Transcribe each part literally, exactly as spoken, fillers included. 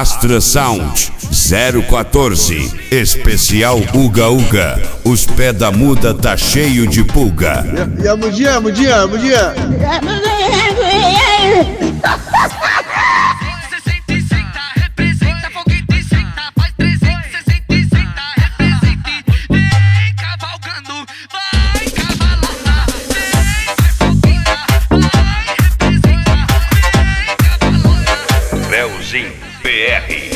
Astra Sound zero quatorze, especial Uga Uga, os pé da muda tá cheio de pulga. E a mudinha, a mudinha, a mudinha. Leozinho P R.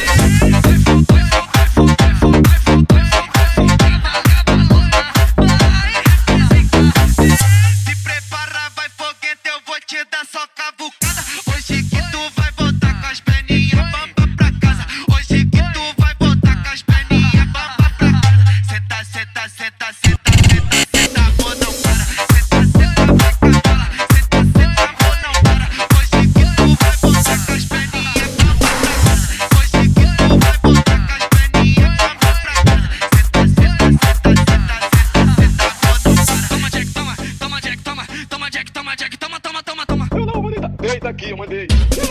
Eita aqui, eu mandei.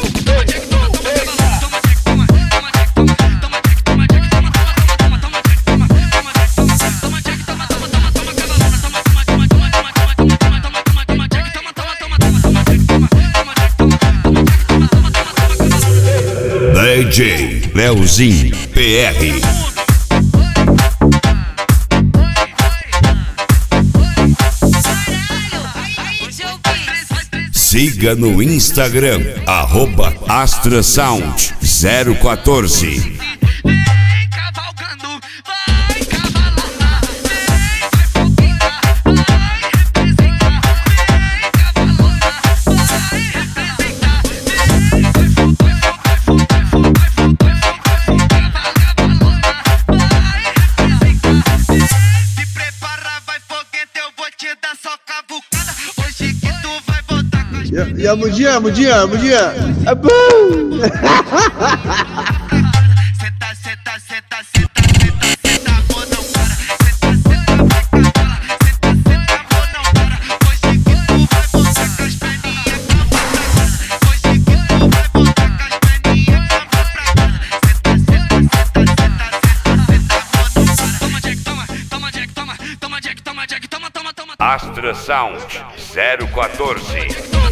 D J Leozinho P R. Siga no Instagram, arroba Astra Sound zero quatorze. E a mudinha, a mudinha, a mudinha. É bom. Senta, senta, senta, senta, senta, senta, amor, não para. Senta, senta, vai cavalo. Senta, senta, amor, não para. Hoje que tu vai botar com as perninhas, vamos pra casa. Hoje que tu vai botar com as perninhas, vamos pra casa. Senta, senta, senta, senta, senta, senta, amor, não para. Toma Jack, toma, toma Jack, toma, toma Jack, toma Jack, toma, toma, toma. Astra Sound zero quatorze.